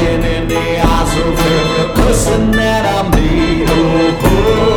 looking in the eyes of every person that I meet. Oh, oh.